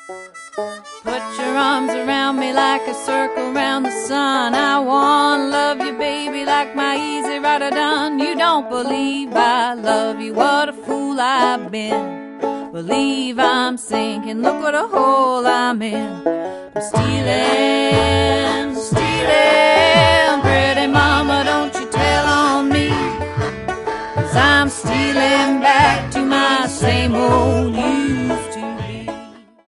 Put your arms around me like a circle around the sun. I wanna love you, baby, like my easy rider done. You don't believe I love you, what a fool I've been. Believe I'm sinking, look what a hole I'm in. I'm stealing, stealing. Pretty mama, don't you tell on me, 'cause I'm stealing back to my same old youth.